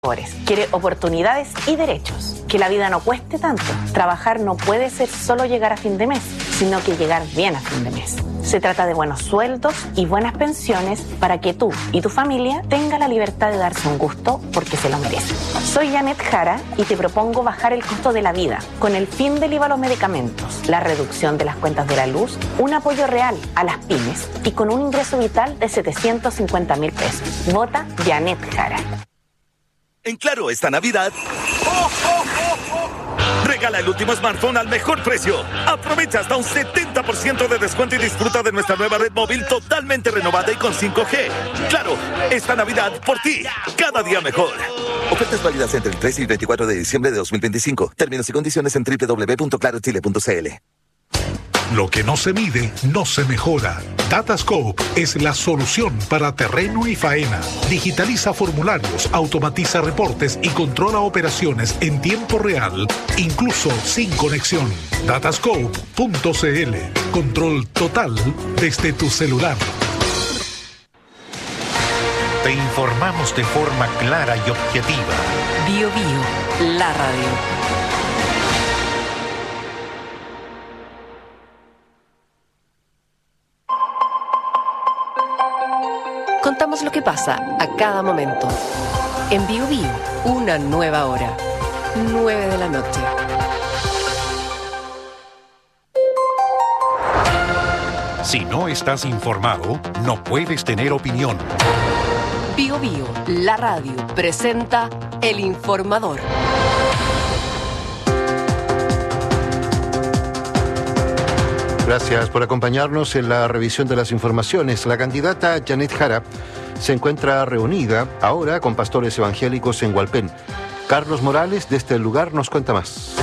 Quiere oportunidades y derechos. Que la vida no cueste tanto. Trabajar no puede ser solo llegar a fin de mes, sino que llegar bien a fin de mes. Se trata de buenos sueldos y buenas pensiones para que tú y tu familia tengan la libertad de darse un gusto porque se lo merecen. Soy Janet Jara y te propongo bajar el costo de la vida con el fin del IVA a los medicamentos, la reducción de las cuentas de la luz, un apoyo real a las pymes y con un ingreso vital de 750.000 pesos. Vota Janet Jara. En Claro, esta Navidad, regala el último smartphone al mejor precio. Aprovecha hasta un 70% de descuento y disfruta de nuestra nueva red móvil totalmente renovada y con 5G. Claro, esta Navidad por ti, cada día mejor. Ofertas válidas entre el 3 y el 24 de diciembre de 2025. Términos y condiciones en www.clarochile.cl. Lo que no se mide, no se mejora. Datascope es la solución para terreno y faena. Digitaliza formularios, automatiza reportes y controla operaciones en tiempo real, incluso sin conexión. Datascope.cl. Control total desde tu celular. Te informamos de forma clara y objetiva. Bio Bio, la radio. Contamos lo que pasa a cada momento. En Bio Bio, una nueva hora. 9 de la noche. Si no estás informado, no puedes tener opinión. Bio Bio, la radio, presenta El Informador. Gracias por acompañarnos en la revisión de las informaciones. La candidata Janet Jara se encuentra reunida ahora con pastores evangélicos en Hualpén. Carlos Morales, desde el lugar, nos cuenta más.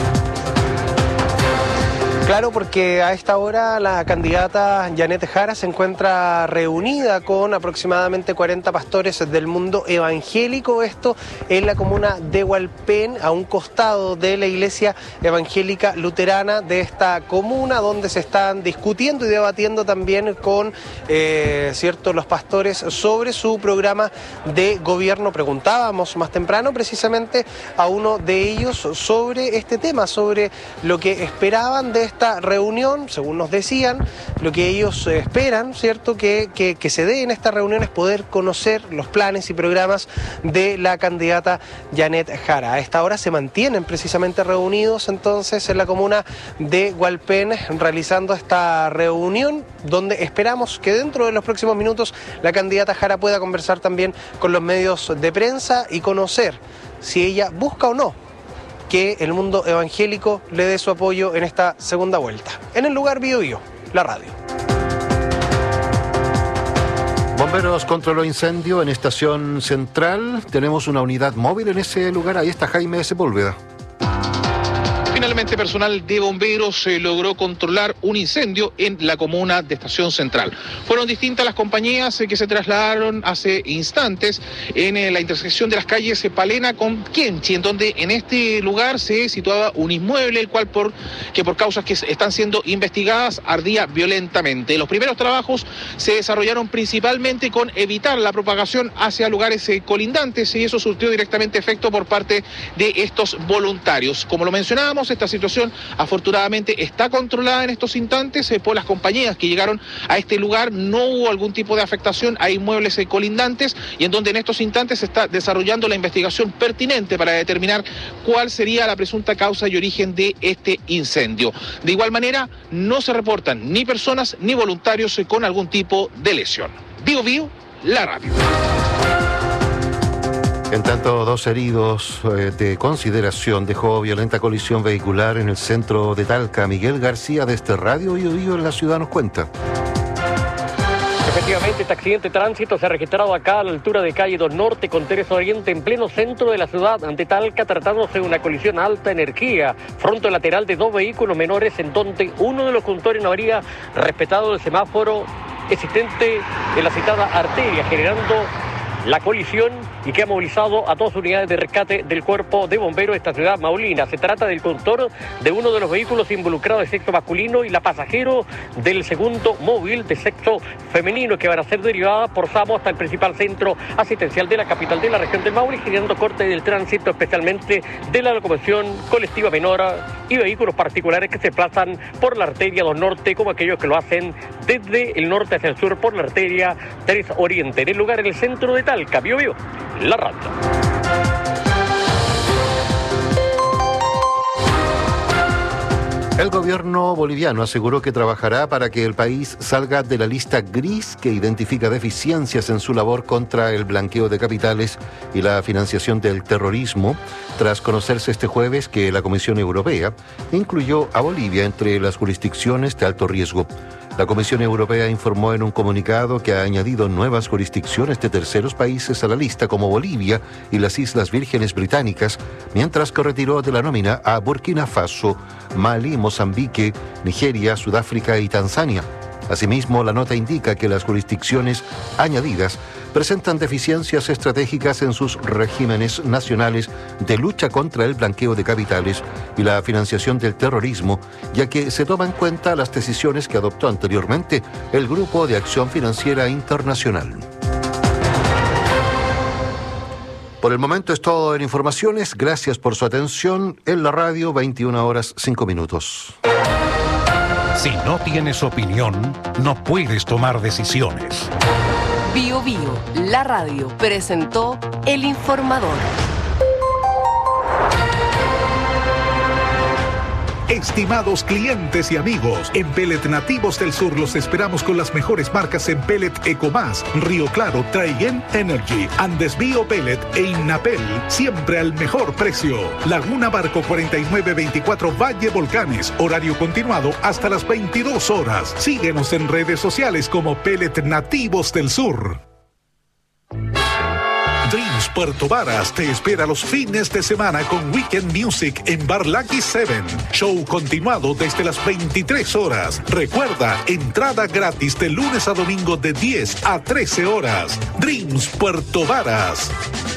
Claro, porque a esta hora la candidata Janet Jara se encuentra reunida con aproximadamente 40 pastores del mundo evangélico, esto en la comuna de Hualpén, a un costado de la iglesia evangélica luterana de esta comuna, donde se están discutiendo y debatiendo también con los pastores sobre su programa de gobierno. Preguntábamos más temprano precisamente a uno de ellos sobre este tema, sobre lo que esperaban de esta reunión. Según nos decían, lo que ellos esperan, ¿cierto?, que se dé en esta reunión es poder conocer los planes y programas de la candidata Janet Jara. A esta hora se mantienen precisamente reunidos entonces en la comuna de Hualpén realizando esta reunión, donde esperamos que dentro de los próximos minutos la candidata Jara pueda conversar también con los medios de prensa y conocer si ella busca o no que el mundo evangélico le dé su apoyo en esta segunda vuelta. En el lugar Bio Bio, la radio. Bomberos controló incendio en Estación Central. Tenemos una unidad móvil en ese lugar. Ahí está Jaime Sepúlveda. Finalmente, personal de bomberos logró controlar un incendio en la comuna de Estación Central. Fueron distintas las compañías que se trasladaron hace instantes en la intersección de las calles Palena con Kenchi, en donde en este lugar se situaba un inmueble, el cual por causas que están siendo investigadas ardía violentamente. Los primeros trabajos se desarrollaron principalmente con evitar la propagación hacia lugares colindantes, y eso surtió directamente efecto por parte de estos voluntarios. Como lo mencionábamos, esta situación afortunadamente está controlada en estos instantes por las compañías que llegaron a este lugar. No hubo algún tipo de afectación a inmuebles colindantes, y en donde en estos instantes se está desarrollando la investigación pertinente para determinar cuál sería la presunta causa y origen de este incendio. De igual manera, no se reportan ni personas ni voluntarios con algún tipo de lesión. Bio Bio, la radio. En tanto, 2 heridos de consideración dejó violenta colisión vehicular en el centro de Talca. Miguel García, desde Radio Bio Bio en la ciudad, nos cuenta. Efectivamente, este accidente de tránsito se ha registrado acá a la altura de calle 2 Norte con Teresa Oriente, en pleno centro de la ciudad, ante Talca, tratándose de una colisión a alta energía, fronto lateral de 2 vehículos menores, en donde uno de los conductores no habría respetado el semáforo existente en la citada arteria, generando la colisión y que ha movilizado a 2 unidades de rescate del Cuerpo de Bomberos de esta ciudad maulina. Se trata del conductor de uno de los vehículos involucrados de sexo masculino y la pasajero del segundo móvil de sexo femenino, que van a ser derivadas por SAMU hasta el principal centro asistencial de la capital de la región del Maule, generando corte del tránsito, especialmente de la locomoción colectiva menor y vehículos particulares que se desplazan por la arteria 2 Norte, como aquellos que lo hacen desde el norte hacia el sur por la arteria 3 Oriente. En el lugar, en el centro de Talca, Biobío, la radio. El gobierno boliviano aseguró que trabajará para que el país salga de la lista gris que identifica deficiencias en su labor contra el blanqueo de capitales y la financiación del terrorismo, tras conocerse este jueves que la Comisión Europea incluyó a Bolivia entre las jurisdicciones de alto riesgo. La Comisión Europea informó en un comunicado que ha añadido nuevas jurisdicciones de terceros países a la lista, como Bolivia y las Islas Vírgenes Británicas, mientras que retiró de la nómina a Burkina Faso, Mali, Mozambique, Nigeria, Sudáfrica y Tanzania. Asimismo, la nota indica que las jurisdicciones añadidas presentan deficiencias estratégicas en sus regímenes nacionales de lucha contra el blanqueo de capitales y la financiación del terrorismo, ya que se toman en cuenta las decisiones que adoptó anteriormente el Grupo de Acción Financiera Internacional. Por el momento es todo en informaciones. Gracias por su atención. En la radio, 21:05. Si no tienes opinión, no puedes tomar decisiones. Biobío, la radio, presentó El Informador. Estimados clientes y amigos, en Pellet Nativos del Sur los esperamos con las mejores marcas en Pellet Ecomás, Río Claro, Trayen Energy, Andes Bio Pellet e Innapel, siempre al mejor precio. Laguna Barco 4924 Valle Volcanes, horario continuado hasta las 22 horas. Síguenos en redes sociales como Pellet Nativos del Sur. Dreams Puerto Varas te espera los fines de semana con Weekend Music en Bar Lucky 7. Show continuado desde las 23 horas. Recuerda, entrada gratis de lunes a domingo de 10 a 13 horas. Dreams Puerto Varas.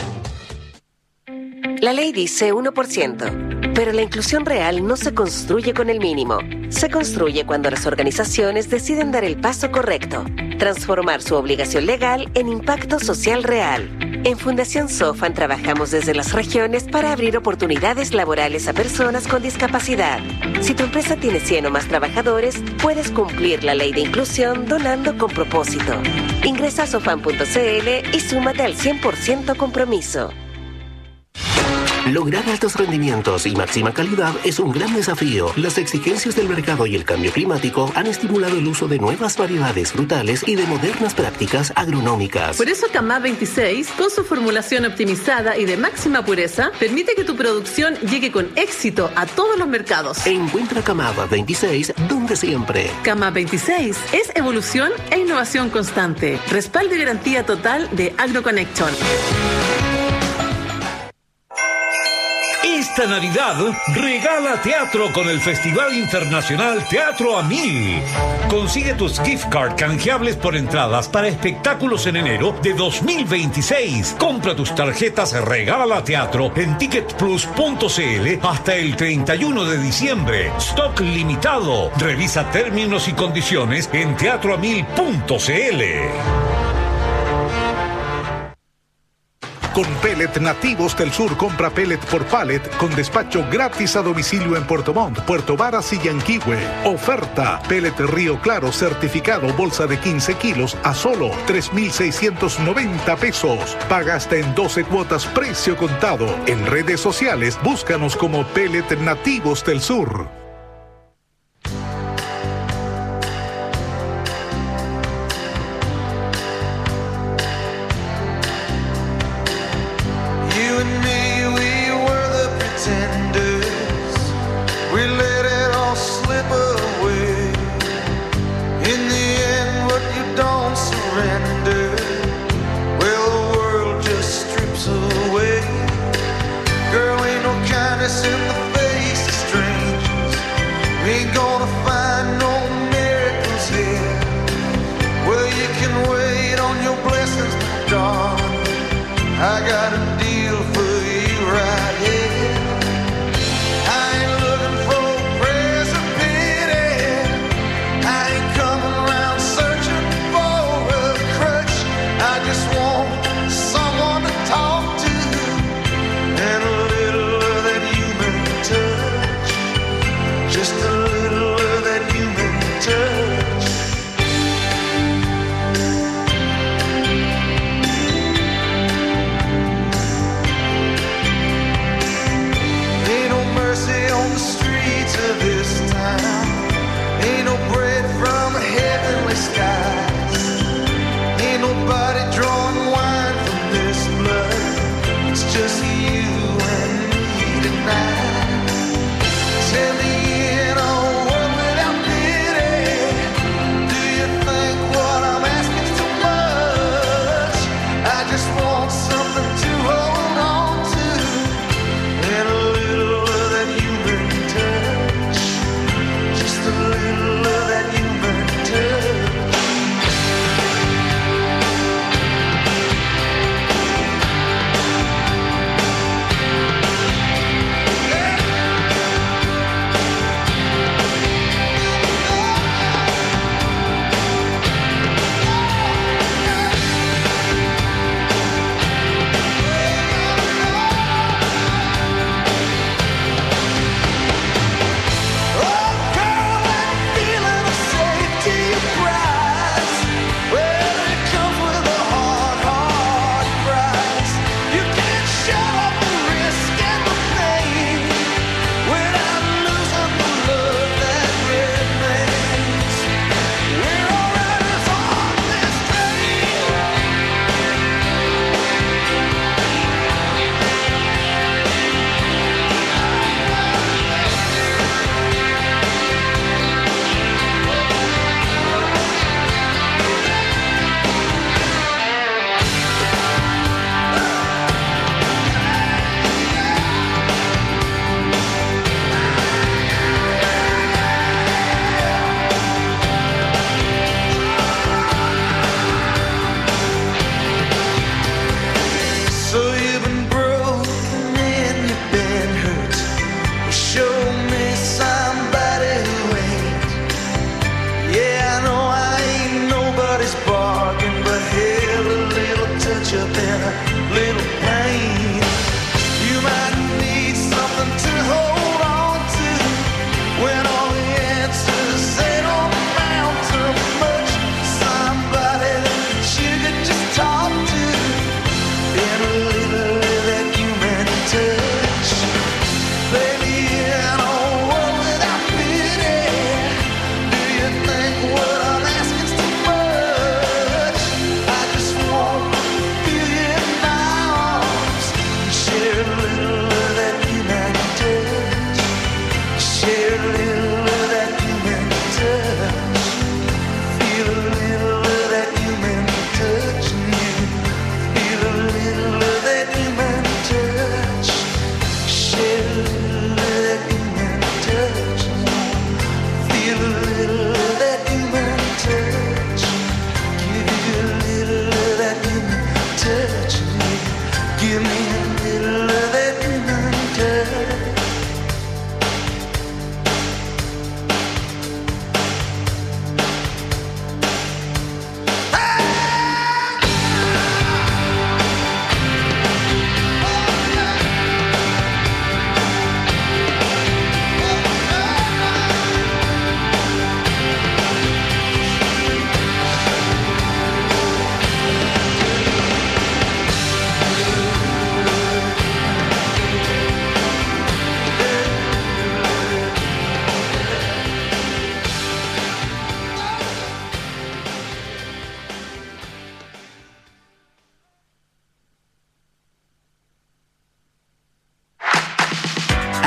La ley dice 1%, pero la inclusión real no se construye con el mínimo. Se construye cuando las organizaciones deciden dar el paso correcto, transformar su obligación legal en impacto social real. En Fundación SOFAN trabajamos desde las regiones para abrir oportunidades laborales a personas con discapacidad. Si tu empresa tiene 100 o más trabajadores, puedes cumplir la ley de inclusión donando con propósito. Ingresa a sofan.cl y súmate al 100% compromiso. Lograr altos rendimientos y máxima calidad es un gran desafío. Las exigencias del mercado y el cambio climático han estimulado el uso de nuevas variedades frutales y de modernas prácticas agronómicas. Por eso Camad 26, con su formulación optimizada y de máxima pureza, permite que tu producción llegue con éxito a todos los mercados. Encuentra Camad 26 donde siempre. Camad 26 es evolución e innovación constante. Respaldo y garantía total de AgroConnection. Esta Navidad regala teatro con el Festival Internacional Teatro a 1000. Consigue tus gift card canjeables por entradas para espectáculos en enero de 2026. Compra tus tarjetas Regala Teatro en ticketplus.cl hasta el 31 de diciembre. Stock limitado. Revisa términos y condiciones en teatroa1000.cl. Con Pellet Nativos del Sur, compra pellet por pallet con despacho gratis a domicilio en Puerto Montt, Puerto Varas y Yanquihue. Oferta: pellet Río Claro certificado, bolsa de 15 kilos a solo 3,690 pesos. Paga hasta en 12 cuotas, precio contado. En redes sociales, búscanos como Pellet Nativos del Sur. In the face of strangers,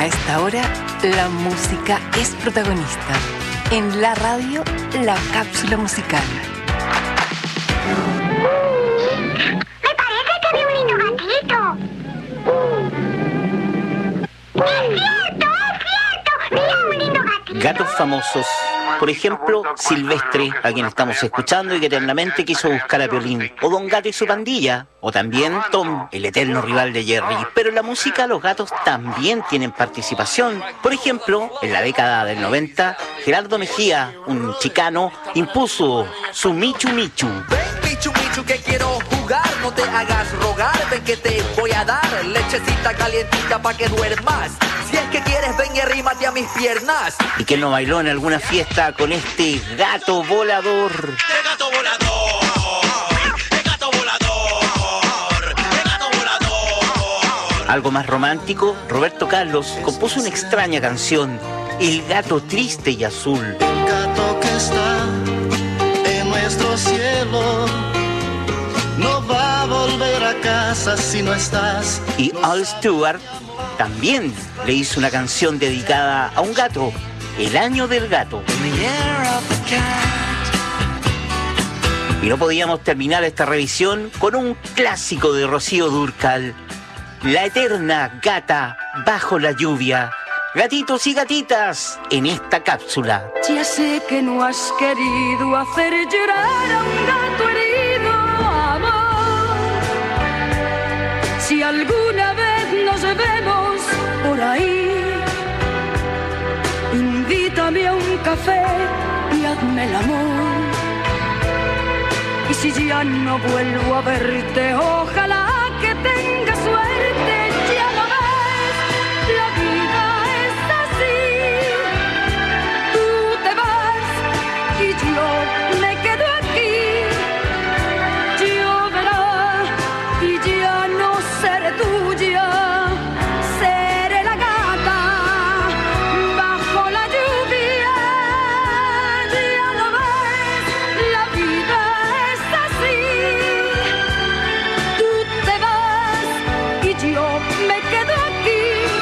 A esta hora, la música es protagonista. En la radio, la cápsula musical. Me parece que vi un lindo gatito. ¡Es cierto! ¡Mira un lindo gatito! Gatos famosos. Por ejemplo, Silvestre, a quien estamos escuchando y que eternamente quiso buscar a Piolín. O Don Gato y su pandilla. O también Tom, el eterno rival de Jerry. Pero en la música los gatos también tienen participación. Por ejemplo, en la década del 90, Gerardo Mejía, un chicano, impuso su Michu Michu. Michu Michu que quiero jugar, no te hagas rogar, ven que te voy a dar lechecita calientita pa' que duermas. Si es que quieres, ven y arrímate a mis piernas. ¿Y quién no bailó en alguna fiesta con este gato volador? ¡El gato volador! Algo más romántico, Roberto Carlos compuso una extraña canción, El gato triste y azul. El gato que está en nuestro cielo no va a volver a casa si no estás. Y Al Stewart también le hizo una canción dedicada a un gato, El año del gato. Y no podíamos terminar esta revisión con un clásico de Rocío Dúrcal, La eterna gata bajo la lluvia. Gatitos y gatitas en esta cápsula. Ya sé que no has querido hacer llorar a un gato herido, amor. Si alguna vez nos vemos por ahí, invítame a un café y hazme el amor. Y si ya no vuelvo a verte, ojalá que tenga suerte. Ya lo ves, la vida es así. Tú te vas y yo me quedo aquí. Lloverá y ya no seré tuya. Seré la gata bajo la lluvia. Ya lo ves, la vida es así. Tú te vas y yo me quedo aquí.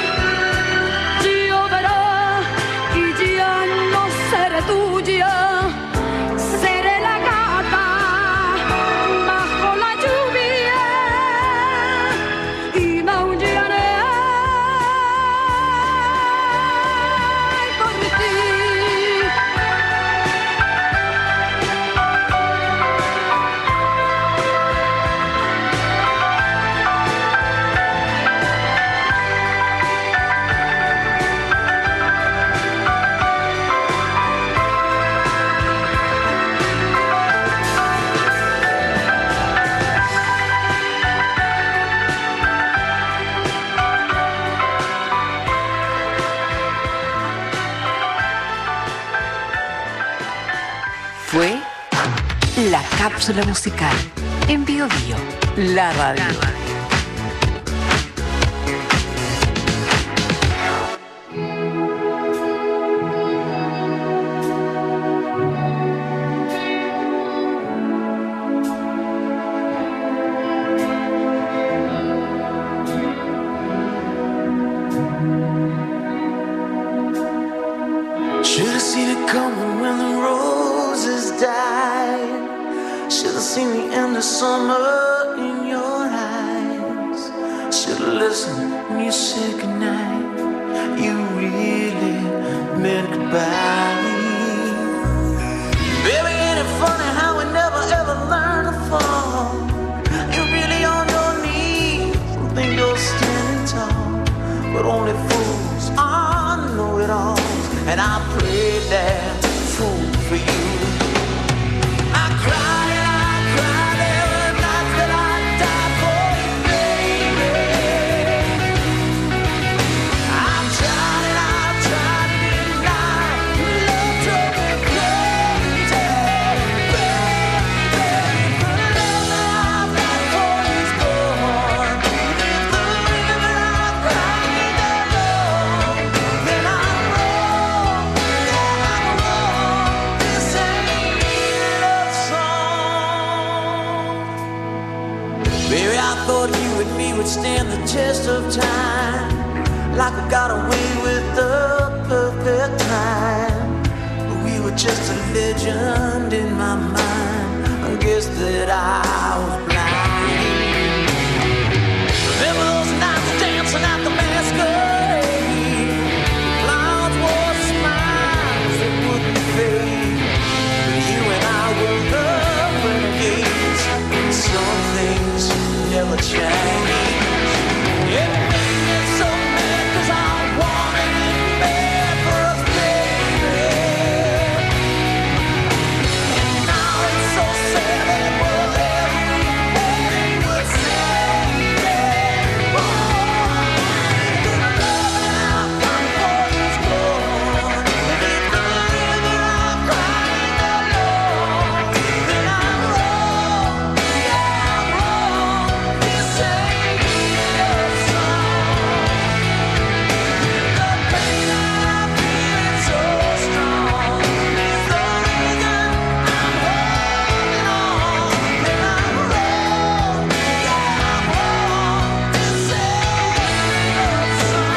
Lloverá y ya no seré tuya. Seré la gata bajo la lluvia y maullaré por ti. Fue la cápsula musical en Bio Bio, la radio. Should've seen it coming when the roses died. Should've seen the end of summer in your eyes. Should've listened when you said goodnight. You really meant goodbye. Baby, ain't it funny how we never ever learn to fall? You're really on your knees and think you're standing tall, but only fools know it all. And I played that fool for you. I cried and I cried every night that I died for you, baby. I've tried and I've tried to deny love drove me crazy, baby. The love that I've got for you's gone. If the river I've cried that long, then I'm wrong. This ain't love song. Baby, I thought you and me would stand the test of time. like we got away with the perfect time. But we were just a legend in my mind. I guess that I was blind. Remember those nights dancing at the masquerade? Clouds wore smiles that wouldn't fade. But you and I were the renegades. Some things never change. It made me so mad 'cause I wanted it bad for us, baby. And now it's so sad that whatever we would say, yeah. Oh, the love that I've got for you's gone. And if the river I'm crying alone, then I'm wrong, yeah, I'm wrong. This ain't love song. The pain I'm feeling so strong is the reason I'm holding on. And I'm wrong, yeah, I'm wrong. This ain't love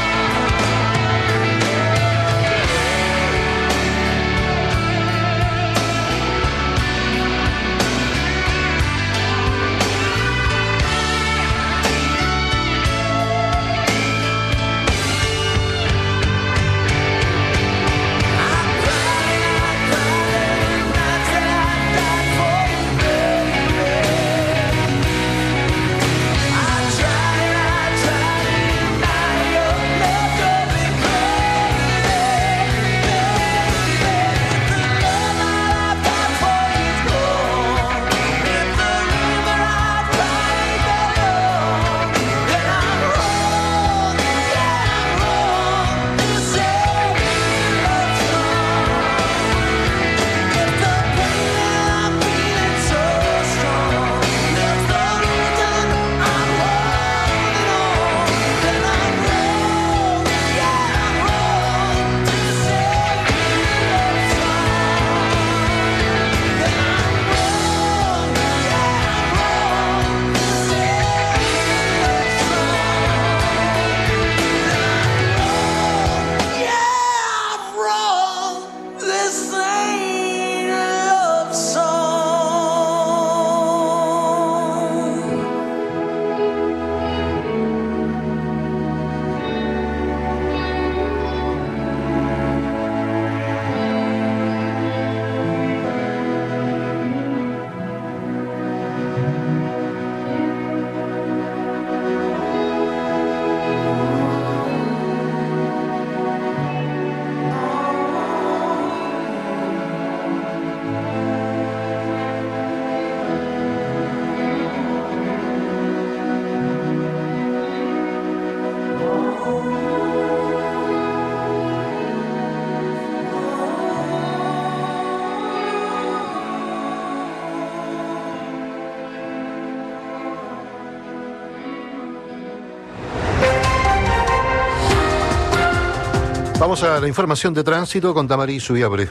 Vamos a la información de tránsito con Damaris Subiabre.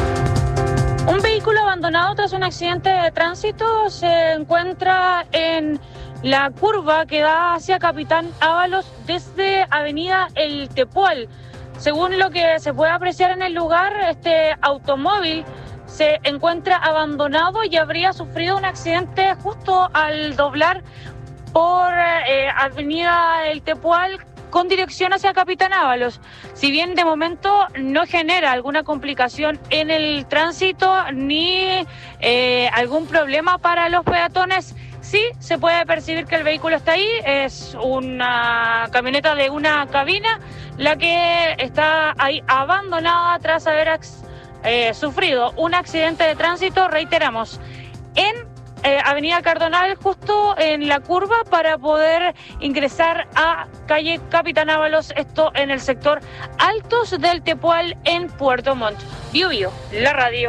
Un vehículo abandonado tras un accidente de tránsito se encuentra en la curva que da hacia Capitán Ábalos desde Avenida El Tepual. Según lo que se puede apreciar en el lugar, este automóvil se encuentra abandonado y habría sufrido un accidente justo al doblar por Avenida El Tepual con dirección hacia Capitán Ábalos. Si bien de momento no genera alguna complicación en el tránsito ni algún problema para los peatones, sí se puede percibir que el vehículo está ahí. Es una camioneta de una cabina la que está ahí abandonada tras haber sufrido un accidente de tránsito, reiteramos, en Avenida Cardonal, justo en la curva para poder ingresar a calle Capitán Ábalos, esto en el sector Altos del Tepual en Puerto Montt. Bio Bio, la radio.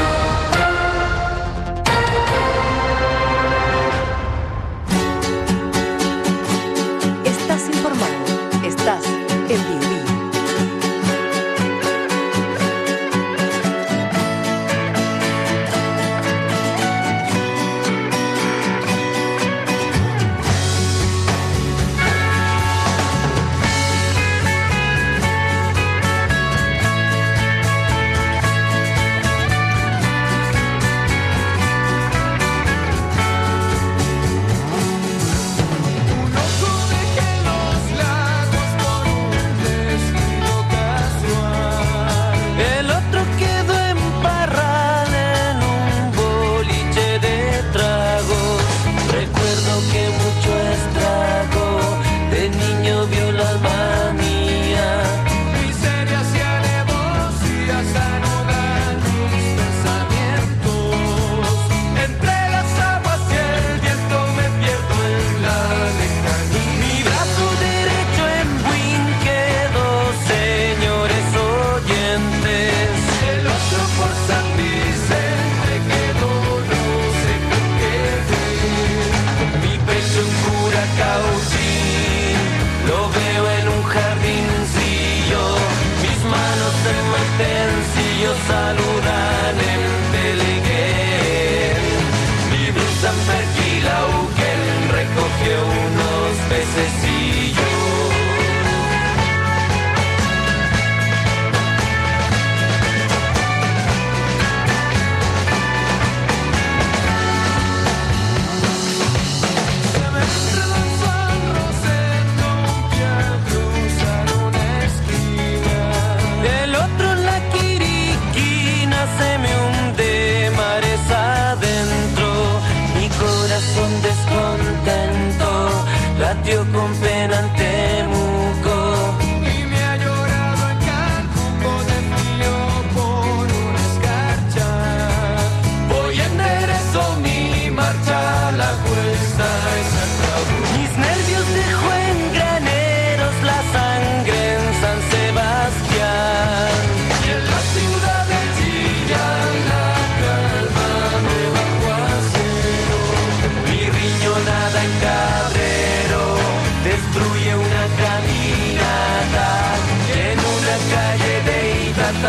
Estás informado, estás en Bio Bio.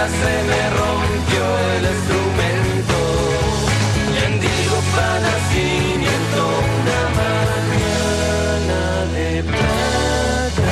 se me rompió el instrumento. Bendigo para nacimiento una mañana de plata.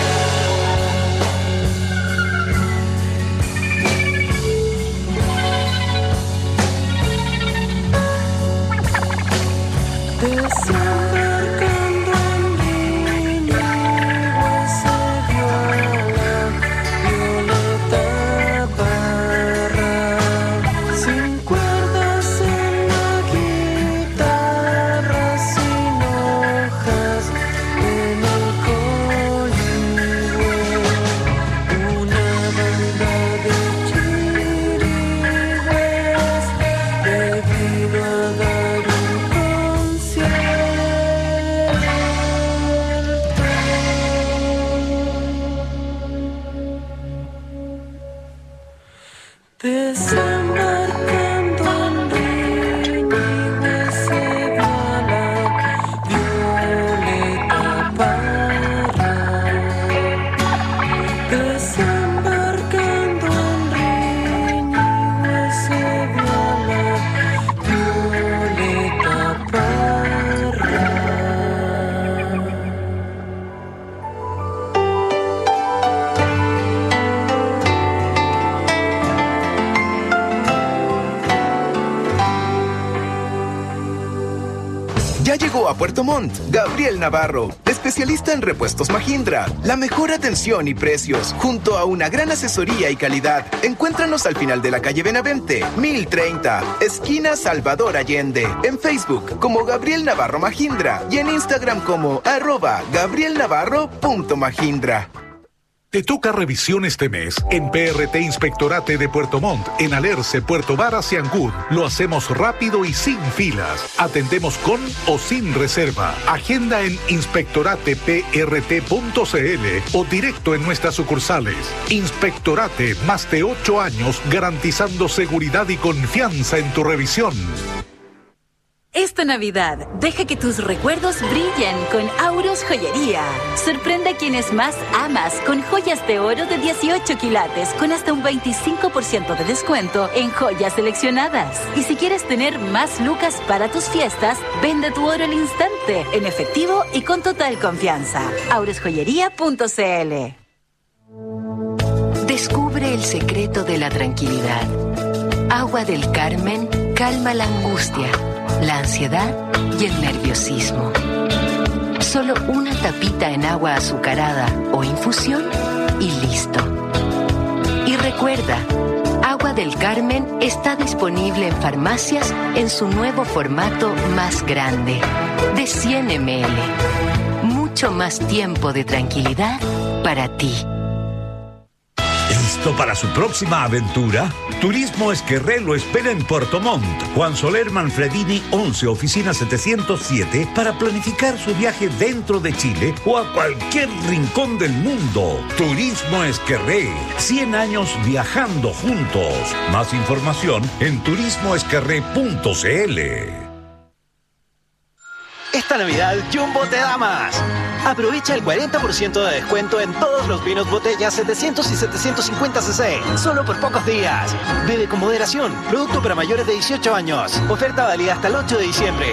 Desembarcando en Viñegua se vio a la Violeta Parra, sin cuerdas en la guitarra, sin hojas en el coligüe, una banda de chirigüeras que vino a dar un desembarcando en Viñegua se vio a la Violeta Parra. Desembarcando en Viñegua se vio a la Violeta Parra. Ya llegó a Puerto Montt Gabriel Navarro, especialista en repuestos Mahindra. La mejor atención y precios, junto a una gran asesoría y calidad. Encuéntranos al final de la calle Benavente, 1030, esquina Salvador Allende. En Facebook como Gabriel Navarro Mahindra y en Instagram como @gabrielnavarro.mahindra. Te toca revisión este mes en PRT Inspectorate de Puerto Montt, en Alerce, Puerto Varas y Ancud. Lo hacemos rápido y sin filas. Atendemos con o sin reserva. Agenda en inspectorateprt.cl o directo en nuestras sucursales. Inspectorate, más de 8 años garantizando seguridad y confianza en tu revisión. Esta Navidad, deja que tus recuerdos brillen con Auros Joyería. Sorprende a quienes más amas con joyas de oro de 18 quilates con hasta un 25% de descuento en joyas seleccionadas. Y si quieres tener más lucas para tus fiestas, vende tu oro al instante, en efectivo y con total confianza. aurosjoyería.cl. Descubre el secreto de la tranquilidad. Agua del Carmen calma la angustia, la ansiedad y el nerviosismo. Solo una tapita en agua azucarada o infusión y listo. Y recuerda, Agua del Carmen está disponible en farmacias en su nuevo formato más grande, de 100 ml. Mucho más tiempo de tranquilidad para ti. ¿Listo para su próxima aventura? Turismo Esquerré lo espera en Puerto Montt. Juan Soler Manfredini 11, oficina 707, para planificar su viaje dentro de Chile o a cualquier rincón del mundo. Turismo Esquerré, 100 años viajando juntos. Más información en turismoesquerré.cl. Esta Navidad, Jumbo te da más. Aprovecha el 40% de descuento en todos los vinos botellas 700 y 750 cc, solo por pocos días. Bebe con moderación, producto para mayores de 18 años. Oferta válida hasta el 8 de diciembre.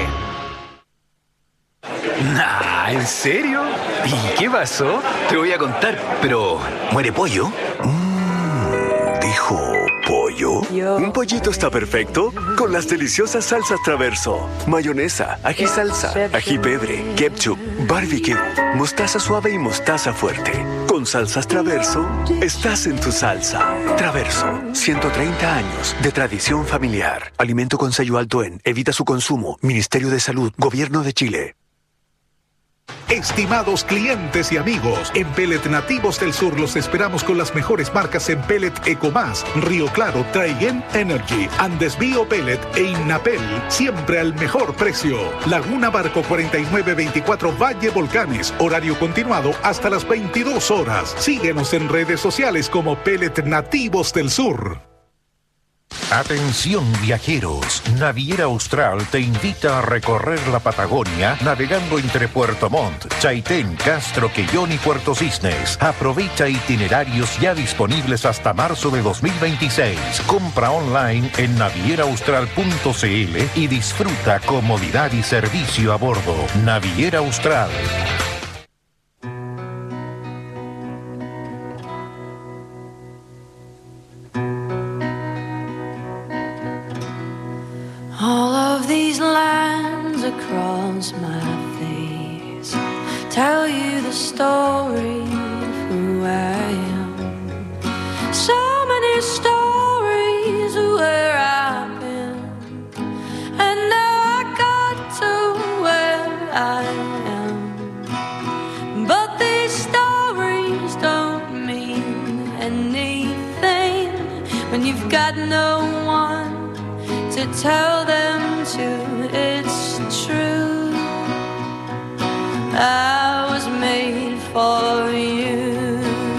Nah, ¿en serio? ¿Y qué pasó? Te voy a contar, pero ¿muere pollo? ¿Dijo pollo? Un pollito está perfecto con las deliciosas salsas Traverso. Mayonesa, ají salsa, ají pebre, ketchup, barbecue, mostaza suave y mostaza fuerte. Con salsas Traverso, estás en tu salsa. Traverso, 130 años de tradición familiar. Alimento con sello alto en Evita su consumo. Ministerio de Salud, Gobierno de Chile. Estimados clientes y amigos, en Pellet Nativos del Sur los esperamos con las mejores marcas en pellet Ecomás, Río Claro, Traigen Energy, Andes Bio Pellet e Innapel, siempre al mejor precio. Laguna Barco 4924 Valle Volcanes, horario continuado hasta las 22 horas. Síguenos en redes sociales como Pellet Nativos del Sur. Atención viajeros, Naviera Austral te invita a recorrer la Patagonia navegando entre Puerto Montt, Chaitén, Castro, Quellón y Puerto Cisnes. Aprovecha itinerarios ya disponibles hasta marzo de 2026. Compra online en navieraaustral.cl y disfruta comodidad y servicio a bordo. Naviera Austral. All of these lines across my face tell you the story of who I am. So many stories of where I've been, and now I got to where I am. But these stories don't mean anything when you've got no one to tell them to. It's true, I was made for you.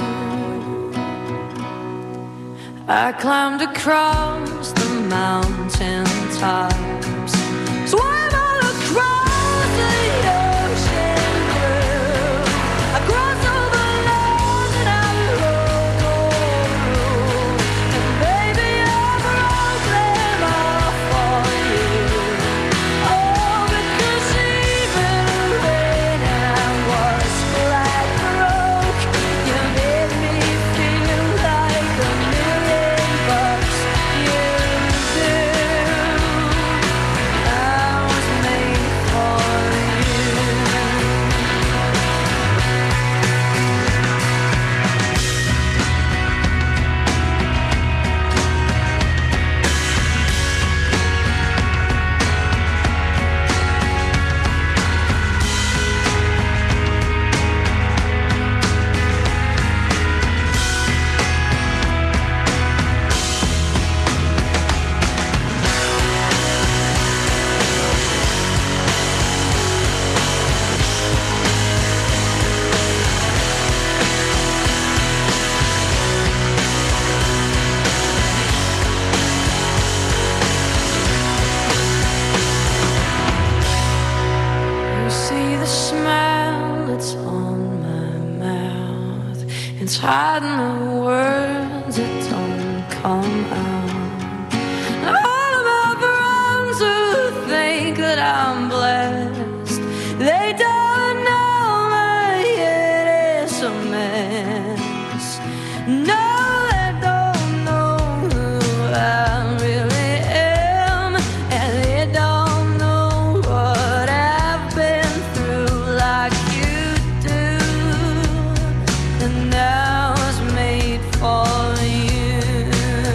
I climbed across the mountain tops, swam all across the ocean blue. I crossed over land and I rode over, and baby I broke them all for you. Oh, because even when I was flat broke, you made me feel like $1,000,000. You do. I was made for you. You see the smile that's on my mouth. It's hiding the words that don't come out. And all of my friends who think that I'm blessed, they don't know my head is a mess. No, they don't know who I really am, and they don't know what I've been through like you do. And I was made for you.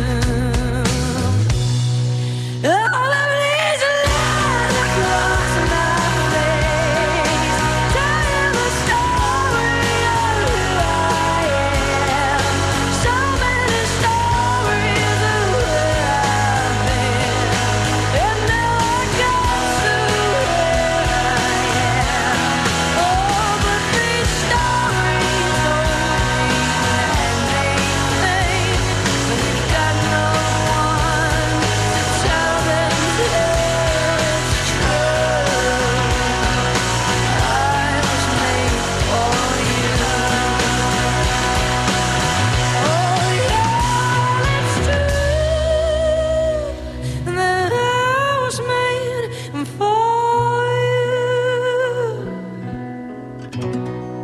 All of these lines across my face tell the story of who I am. So many stories of where I've been, and now I got to where I am. Oh, but these stories don't mean anything when you've got no one to tell them it's true. I was made for you. Oh yeah, it's true that I was made for you.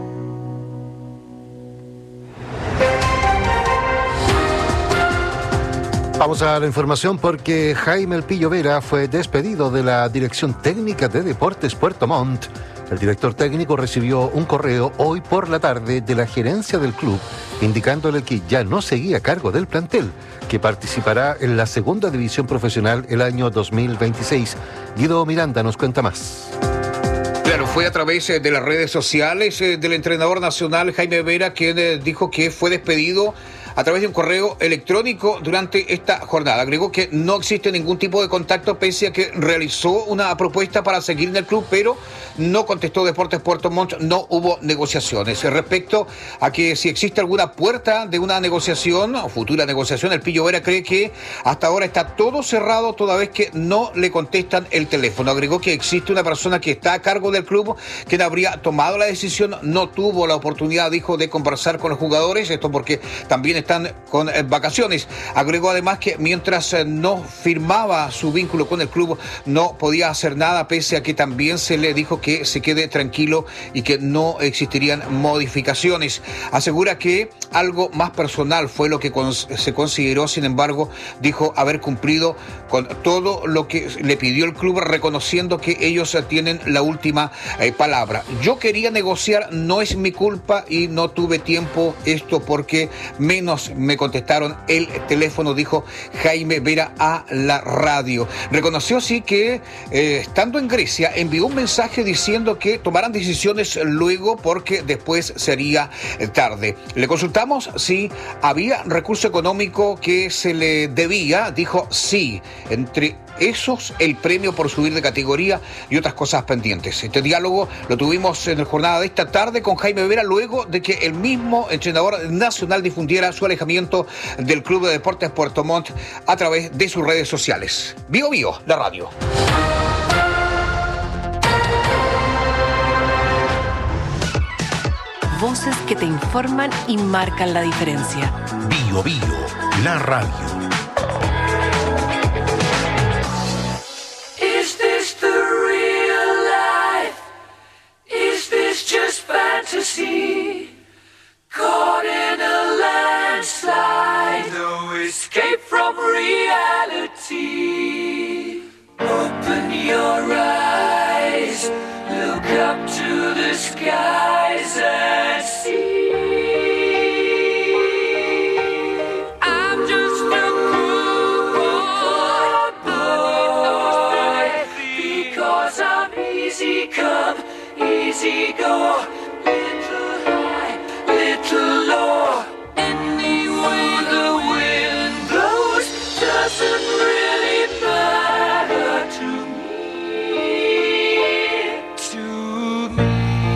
Vamos a la información porque Jaime El Pillo Vera fue despedido de la Dirección Técnica de Deportes Puerto Montt. El director técnico recibió un correo hoy por la tarde de la gerencia del club indicándole que ya no seguía a cargo del plantel, que participará en la segunda división profesional el año 2026. Guido Miranda nos cuenta más. Claro, fue a través de las redes sociales del entrenador nacional Jaime Vera quien dijo que fue despedido a través de un correo electrónico durante esta jornada. Agregó que no existe ningún tipo de contacto pese a que realizó una propuesta para seguir en el club, pero no contestó Deportes Puerto Montt, no hubo negociaciones. Respecto a que si existe alguna puerta de una negociación o futura negociación, el Pillo Vera cree que hasta ahora está todo cerrado toda vez que no le contestan el teléfono. Agregó que existe una persona que está a cargo del club, quien habría tomado la decisión, no tuvo la oportunidad, dijo, de conversar con los jugadores, esto porque también están con vacaciones. Agregó además que mientras no firmaba su vínculo con el club, no podía hacer nada, pese a que también se le dijo que se quede tranquilo y que no existirían modificaciones. Asegura que algo más personal fue lo que se consideró, sin embargo, dijo haber cumplido con todo lo que le pidió el club, reconociendo que ellos tienen la última palabra. Yo quería negociar, no es mi culpa y no tuve tiempo, esto porque menos me contestaron el teléfono, dijo Jaime Vera a la radio. Reconoció sí que estando en Grecia envió un mensaje diciendo que tomarán decisiones luego porque después sería tarde. Le consultamos si había recurso económico que se le debía, dijo sí, entre esos el premio por subir de categoría y otras cosas pendientes. Este diálogo lo tuvimos en la jornada de esta tarde con Jaime Vera luego de que el mismo entrenador nacional difundiera su alejamiento del Club de Deportes Puerto Montt a través de sus redes sociales. Bio Bio, la radio. Voces que te informan y marcan la diferencia. Bio Bio, la radio. Is this the real life? Is this just fantasy? Caught in a landslide, no escape from reality. Open your eyes, look up to the skies and see. I'm just a poor boy, because I'm easy come, easy go, little high, little low. Any way the wind blows doesn't really matter to me.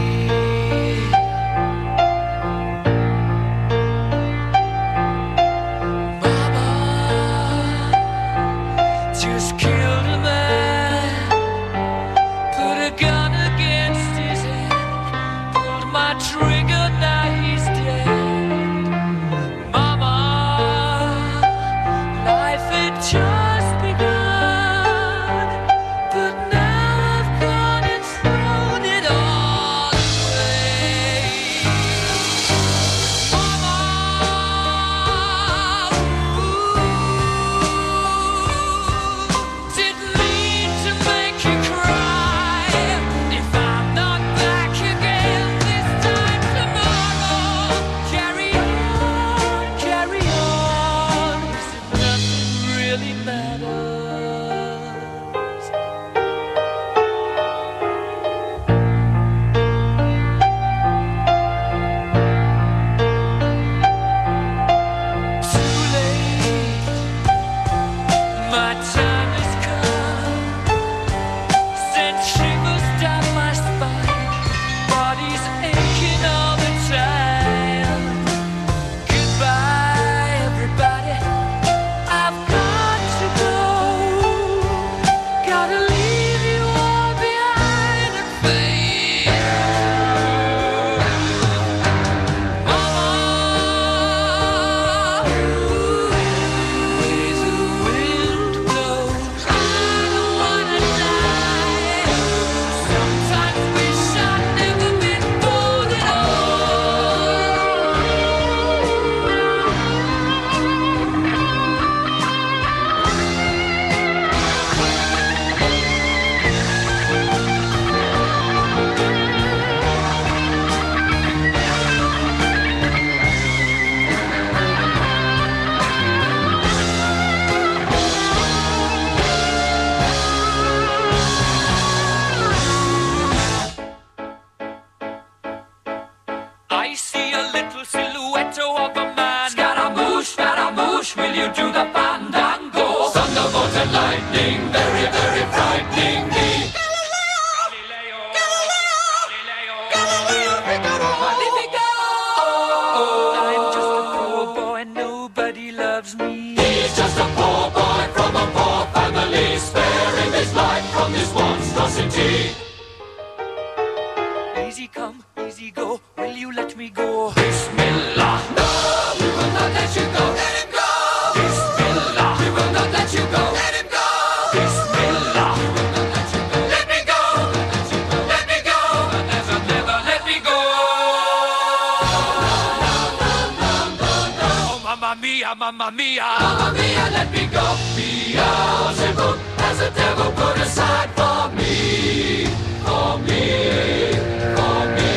Just killed a man, put a gun against his head, push, will you do the fandango? Thunderbolt and lightning, very, very frightening me. I'm just a poor boy, nobody loves me. He's just a poor boy from a poor family, sparing his life from this monstrosity. Easy come, easy go, will you let me go? Bismillah, no, we will not let you go. Let him go. Bismillah, we will not let you go. Let him go. Bismillah, we will not let you go. Let me go. Let me go. Never, never let me go. Oh, mamma mia, mamma mia. Mamma mia, let me go. Beelzebub has a devil put aside for me. For me. For me.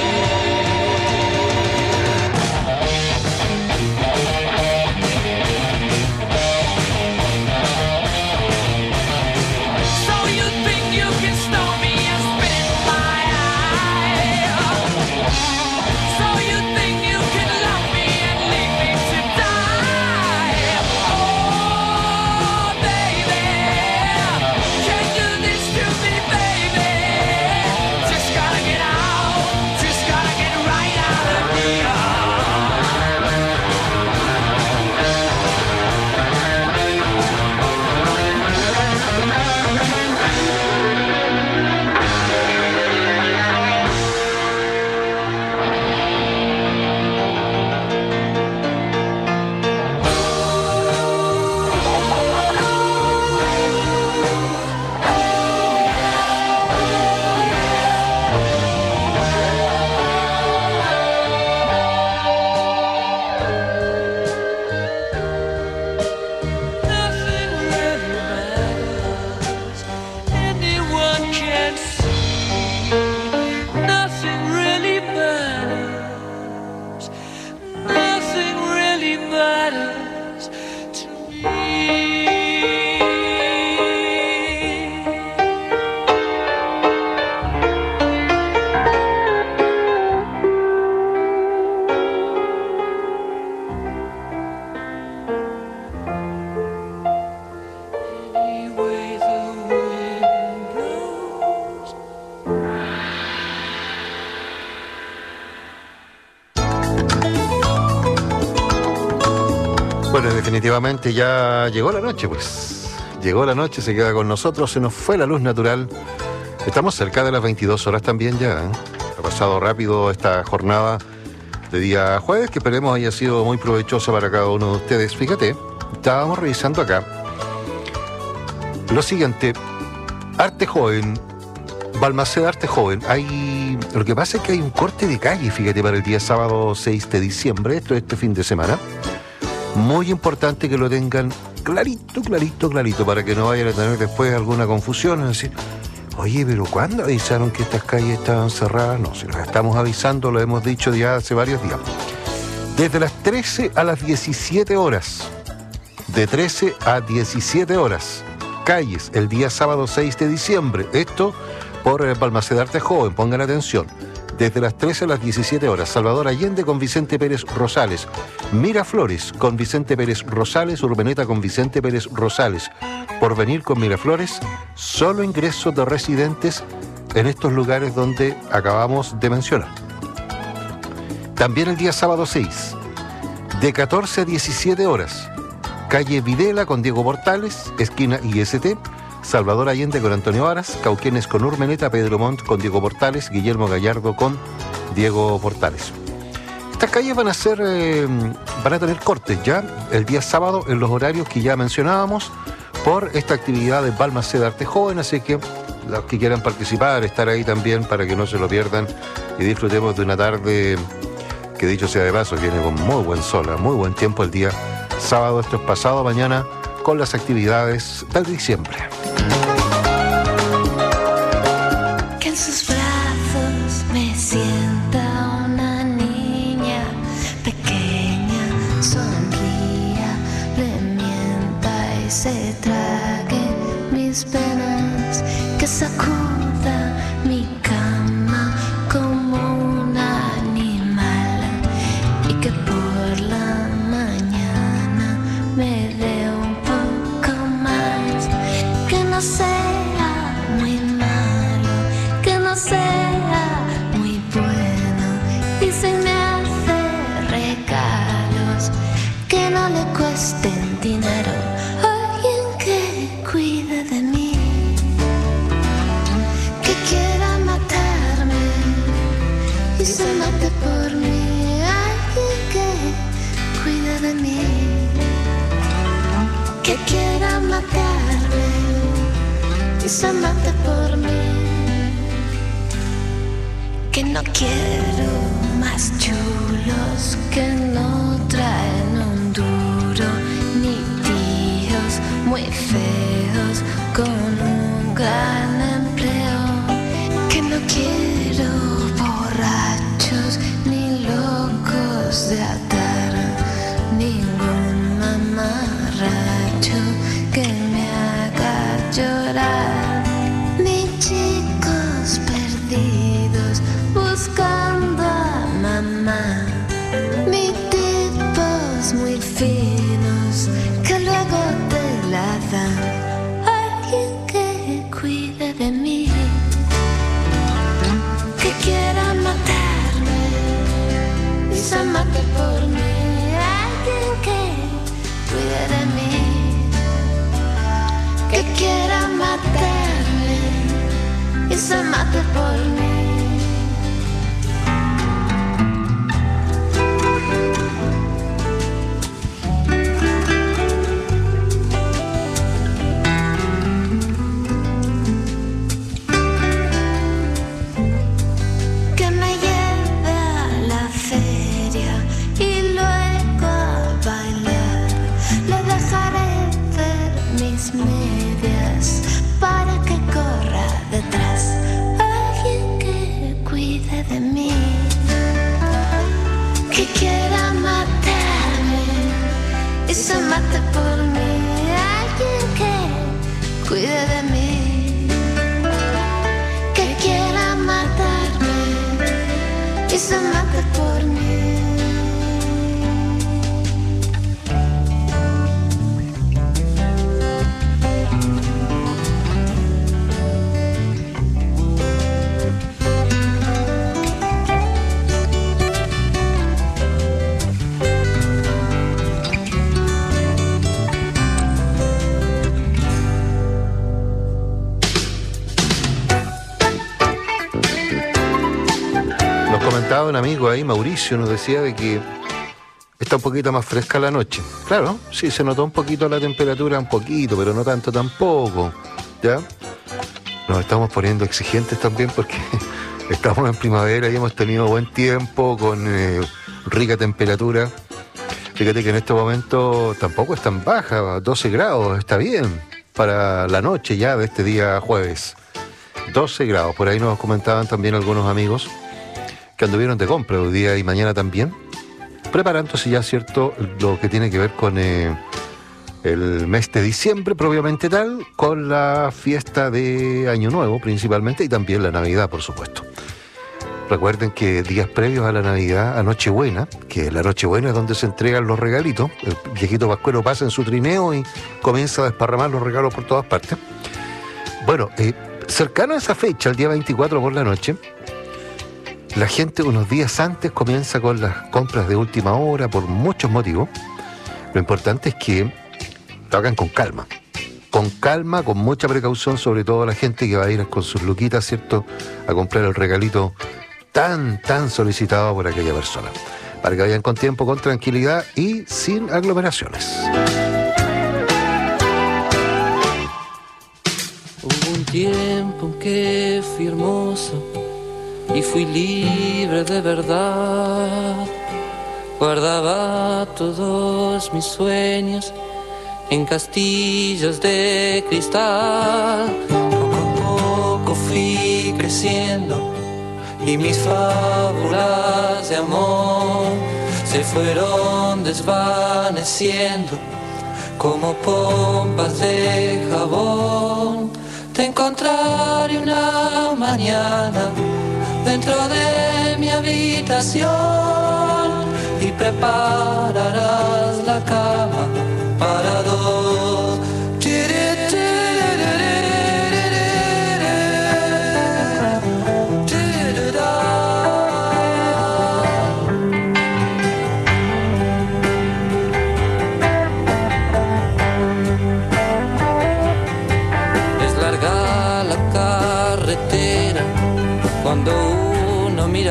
Bueno, definitivamente ya llegó la noche, pues. Llegó la noche, se queda con nosotros, se nos fue la luz natural. Estamos cerca de las 22 horas también ya, ¿eh? Ha pasado rápido esta jornada de día jueves, que esperemos haya sido muy provechosa para cada uno de ustedes. Fíjate, estábamos revisando acá lo siguiente: Arte Joven, Balmaceda Arte Joven. Lo que pasa es que hay un corte de calle, fíjate, para el día sábado 6 de diciembre, esto es este fin de semana. Muy importante que lo tengan clarito, para que no vayan a tener después alguna confusión. Es decir, oye, pero ¿cuándo avisaron que estas calles estaban cerradas? No, si las estamos avisando, lo hemos dicho ya hace varios días. Desde las 13 a las 17 horas. De 13 a 17 horas. Calles, el día sábado 6 de diciembre. Esto por Balmaceda Arte Joven, pongan atención. Desde las 13 a las 17 horas, Salvador Allende con Vicente Pérez Rosales, Miraflores con Vicente Pérez Rosales, Urbeneta con Vicente Pérez Rosales, Porvenir con Miraflores, solo ingresos de residentes en estos lugares donde acabamos de mencionar. También el día sábado 6, de 14 a 17 horas, calle Videla con Diego Portales, esquina IST, Salvador Allende con Antonio Varas, Cauquenes con Urmeneta, Pedro Montt con Diego Portales, Guillermo Gallardo con Diego Portales. Estas calles van a tener cortes ya el día sábado en los horarios que ya mencionábamos por esta actividad de Balmaceda Arte Joven, así que los que quieran participar, estar ahí también para que no se lo pierdan y disfrutemos de una tarde que, dicho sea de paso, viene con muy buen sol, muy buen tiempo el día sábado. Esto es pasado mañana con las actividades del diciembre. Que en sus brazos me sienta una niña pequeña, sonría, le mienta y se trague mis penas, que sacuda mi cama como un animal y que por la mañana no le cuesten dinero, alguien que cuide de mí, que quiera matarme y se mate por mí, alguien que cuide de mí, que quiera matarme y se mate por mí, que no quiero más chulos que no traen un duro, ni tíos muy feos con un gran empleo, que no quiero borrachos ni locos de atar, ningún mamarracho que me haga llorar, ni chicos perdidos buscando a mamá, ni tipos muy finos que luego te la dan, alguien que cuide de mí, que quiera matarme y se mate por mí, alguien que cuide de mí, que quiera matarme y se mate por mí. Medias para que corra detrás, alguien que cuide de mí, que quiera matarme y se mate por mí, alguien que cuide de mí, que quiera matarme y se mate por mí. Un amigo ahí, Mauricio, nos decía de que está un poquito más fresca la noche. Claro, sí, se notó un poquito la temperatura, un poquito, pero no tanto tampoco, ¿ya? Nos estamos poniendo exigentes también porque estamos en primavera y hemos tenido buen tiempo con rica temperatura. Fíjate que en este momento tampoco es tan baja, 12 grados, está bien para la noche ya de este día jueves. 12 grados, por ahí nos comentaban también algunos amigos que anduvieron de compra hoy día y mañana también, preparándose ya, cierto, lo que tiene que ver con el mes de diciembre, propiamente tal, con la fiesta de Año Nuevo principalmente y también la Navidad, por supuesto. Recuerden que días previos a la Navidad, a Nochebuena, que la Nochebuena es donde se entregan los regalitos, el viejito pascuero pasa en su trineo y comienza a desparramar los regalos por todas partes. Bueno, cercano a esa fecha, el día 24 por la noche, la gente unos días antes comienza con las compras de última hora por muchos motivos. Lo importante es que lo hagan con calma, con mucha precaución, sobre todo la gente que va a ir con sus luquitas, ¿cierto?, a comprar el regalito tan solicitado por aquella persona, para que vayan con tiempo, con tranquilidad y sin aglomeraciones. Hubo un tiempo en que fui hermoso y fui libre de verdad. Guardaba todos mis sueños en castillos de cristal. Poco a poco fui creciendo y mis fábulas de amor se fueron desvaneciendo como pompas de jabón. Te encontraré una mañana dentro de mi habitación y prepararás la cama para dos.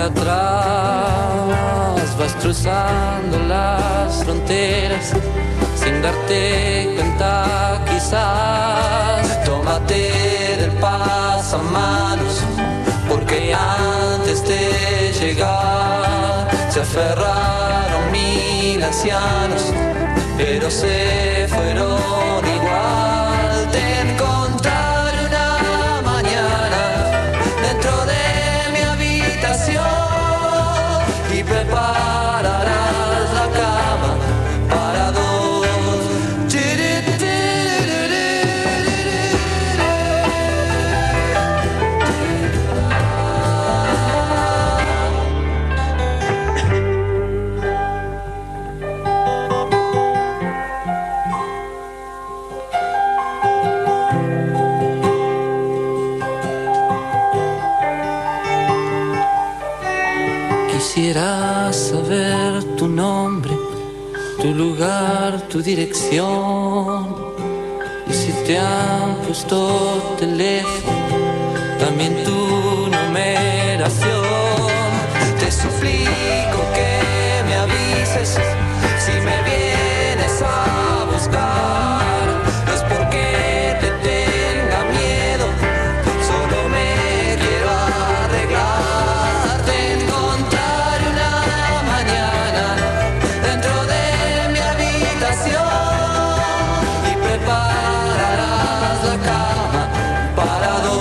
atrás vas cruzando las fronteras sin darte cuenta quizás. Tómate del pasamanos porque antes de llegar se aferraron 1000 ancianos, pero se fueron igual. Te encontraré una mañana dentro de mi habitación y prepararás la cama para dos. Quisiera saber tu nombre, tu lugar, tu dirección. Y si te han puesto teléfono, también tu numeración. Te suplico que me avises si me vienes a buscar. No es porque te tenga miedo, solo me quiero arreglar. Te encontraré una mañana dentro de mi habitación y prepararás la cama para dos.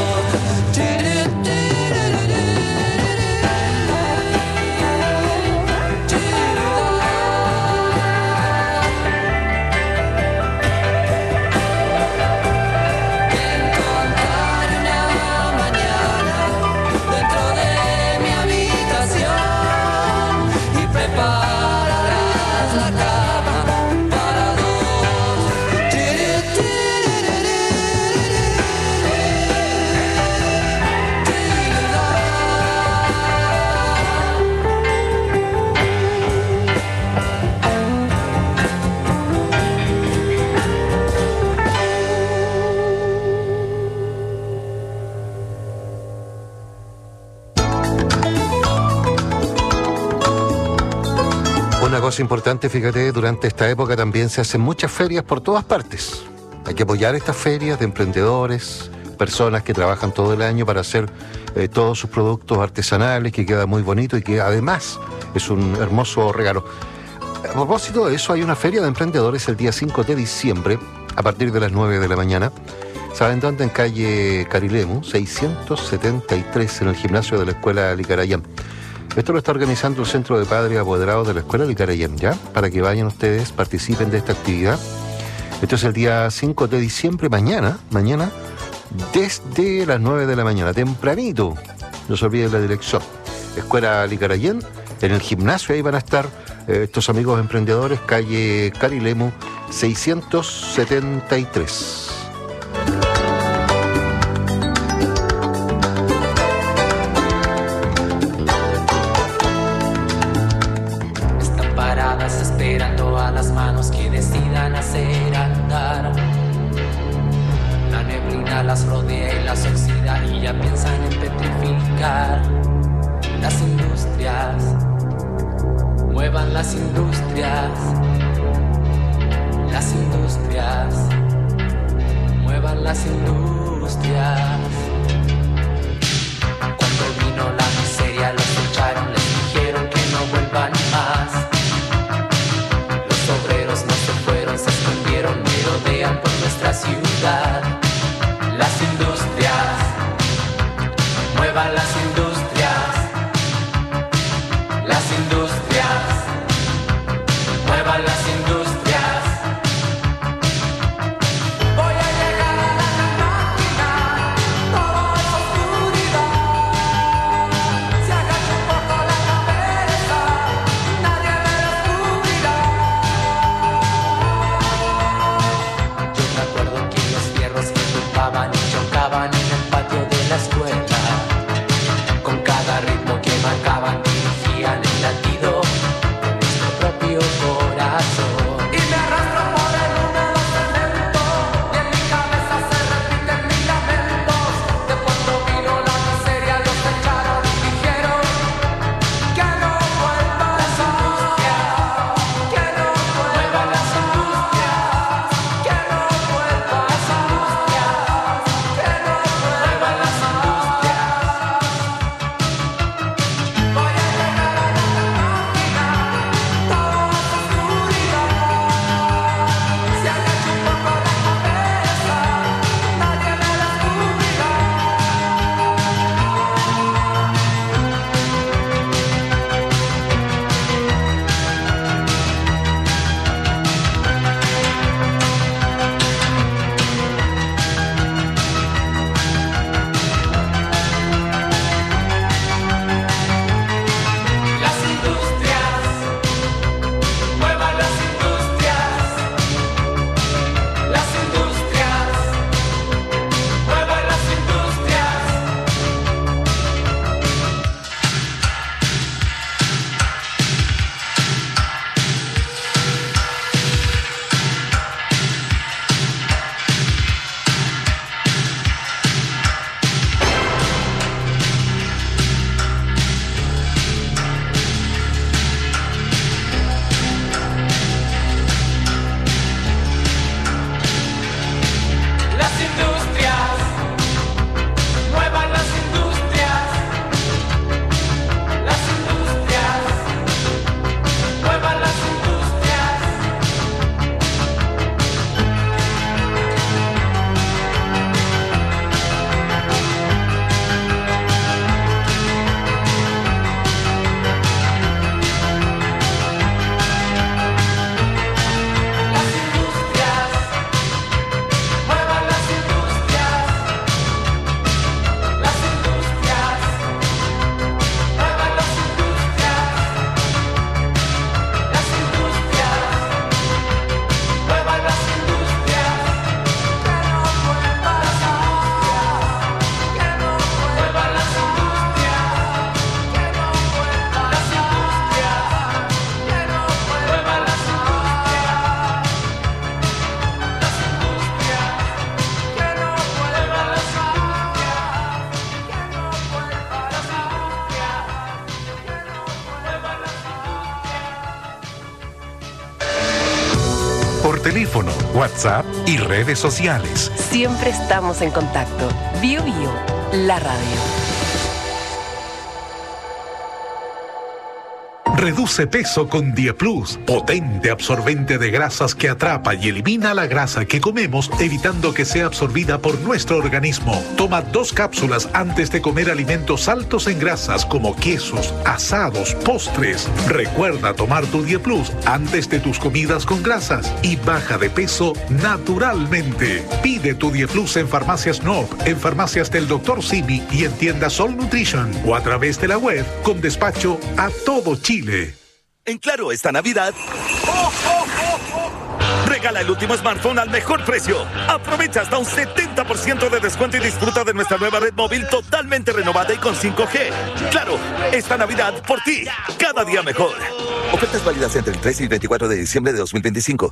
Una cosa importante, fíjate, durante esta época también se hacen muchas ferias por todas partes. Hay que apoyar estas ferias de emprendedores, personas que trabajan todo el año para hacer todos sus productos artesanales, que queda muy bonito y que además es un hermoso regalo. A propósito de eso, hay una feria de emprendedores el día 5 de diciembre, a partir de las 9 de la mañana. ¿Saben dónde? En calle Carilemu, 673, en el gimnasio de la Escuela Licarayán. Esto lo está organizando el Centro de Padres Apoderados de la Escuela Licarayán, ¿ya? Para que vayan ustedes, participen de esta actividad. Esto es el día 5 de diciembre, mañana, desde las 9 de la mañana, tempranito. No se olviden la dirección. Escuela Licarayán, en el gimnasio, ahí van a estar estos amigos emprendedores, calle Carilemu, 673. Esperando a las manos que decidan hacer andar. La neblina las rodea y las oxida y ya piensan en petrificar. Las industrias, muevan las industrias. Las industrias, muevan las industrias. Cuando vino la miseria los echaron, les dijeron que no vuelvan más. Obreros no se fueron, se escondieron, merodean por nuestra ciudad. Las industrias, muevan las industrias. Las industrias, muevan las industrias. Voy a llegar a la máquina. por teléfono, WhatsApp y redes sociales. Siempre estamos en contacto. Bio Bio, la radio. Reduce peso con Dieplus, potente absorbente de grasas que atrapa y elimina la grasa que comemos, evitando que sea absorbida por nuestro organismo. Toma 2 cápsulas antes de comer alimentos altos en grasas como quesos, asados, postres. Recuerda tomar tu Dieplus antes de tus comidas con grasas y baja de peso naturalmente. Pide tu Dieplus en Farmacias Noop, en farmacias del Dr. Simi y en tiendas Sol Nutrition o a través de la web con despacho a todo Chile. En Claro, esta Navidad, regala el último smartphone al mejor precio. Aprovecha hasta un 70% de descuento y disfruta de nuestra nueva red móvil totalmente renovada y con 5G. Claro, esta Navidad por ti, cada día mejor. Ofertas válidas entre el 3 y el 24 de diciembre de 2025.